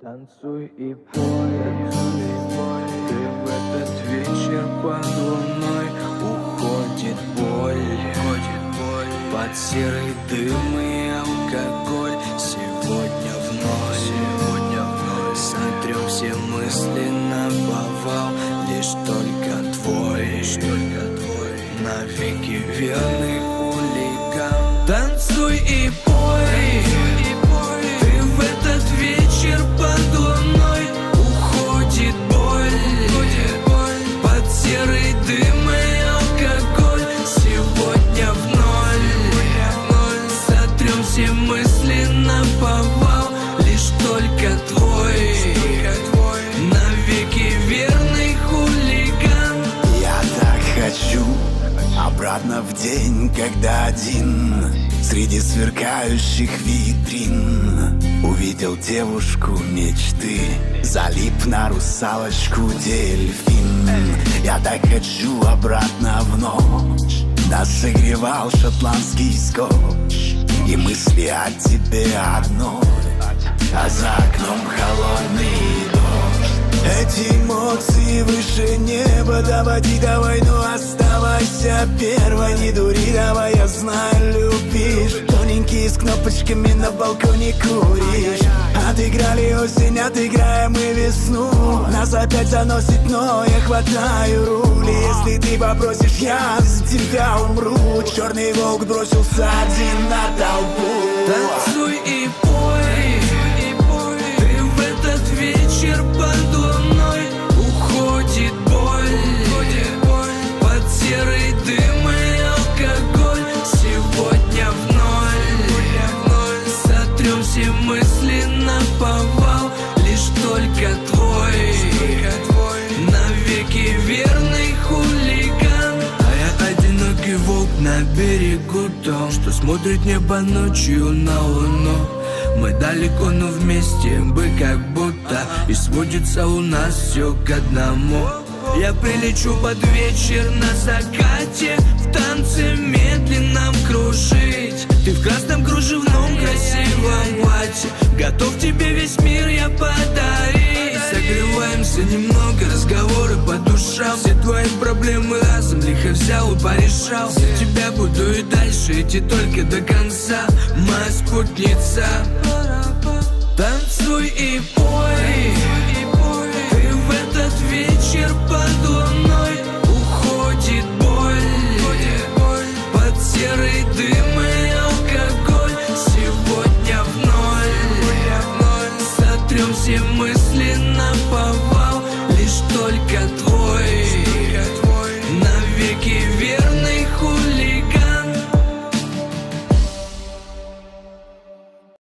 Танцуй и пой, ты в этот вечер под луной. Уходит боль, под серый дым и алкоголь. Сегодня вновь сотрем все мысли на повал. Лишь только твой навеки верный хулиган. Танцуй и пой, ты в этот вечер под луной. Уходит боль, под серый дым и алкоголь. Сегодня в ноль сотрем все мысли на повал. Лишь только твой навеки верный хулиган. Я так хочу обратно в день, когда один среди сверкающих витрин увидел девушку мечты, залип на русалочку дельфин. Я так хочу обратно в ночь, нас согревал шотландский скотч, и мысли о тебе одной, а за окном холодный дождь. Эти эмоции выше неба, доводи до войну, оставайся первой, не дури, давай, я знаю, любишь. Тоненький с кнопочками на балконе куришь. Отыграли осень, отыграем и весну. Нас опять заносит, но я хватаю руль. Если ты попросишь, я за тебя умру. Черный волк бросился один на толпу. Танцуй и пой, ты в этот вечер под луной. Уходит боль, под серый дым и алкоголь. Сегодня в ноль сотрем все мысли на повал. Лишь только твой навеки верный хулиган. А я одинокий волк на берегу том, что смотрит небо ночью на луну. Мы далеко, но вместе бы как будто, и сводится у нас все к одному. Я прилечу под вечер на закате, в танце медленном кружить. Ты в красном кружевном красивом платье, готов тебе весь мир я подарить. Согреваемся немного, разговоры по душам. Все твои проблемы разом лихо взял и порешал. За тебя буду и дальше идти только до конца, моя спутница. Танцуй и пой, ты в этот вечер под луной. Уходит боль, под серый дым и алкоголь. Сегодня в ноль сотрем все мысли на повал.